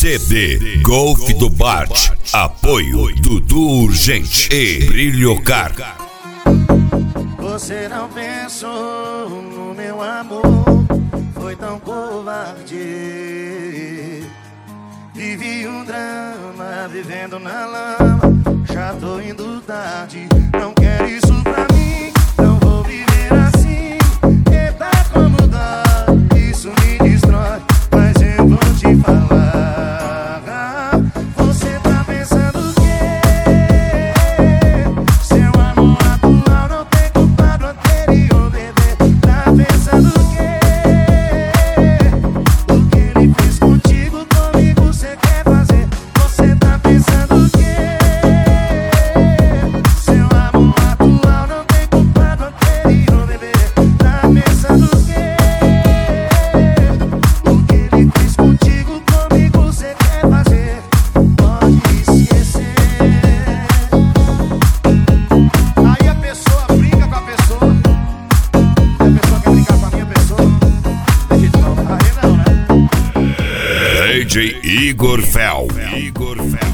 CD Golf do Bart. Apoio Dudu Urgente e Brilhocar. Você não pensou no meu amor, foi tão covarde. Vivi um drama, vivendo na lama, já tô indo tarde. Não quero isso pra mim, não vou viver assim. Eita como dói, isso me destrói, mas eu vou te falar. Você tá pensando o quê? Seu amor atual não tem culpa do anterior, bebê. Tá pensando o quê? O que ele fez contigo, comigo você quer fazer? Você tá pensando o quê? Seu amor atual não tem culpa do anterior, bebê. Tá pensando o quê? O que ele fez contigo, comigo você quer fazer? Pode esquecer. Aí a pessoa brinca com a pessoa, e a pessoa quer brincar com a minha pessoa. Deixa de novo, aí não, né? DJ Igor Fel.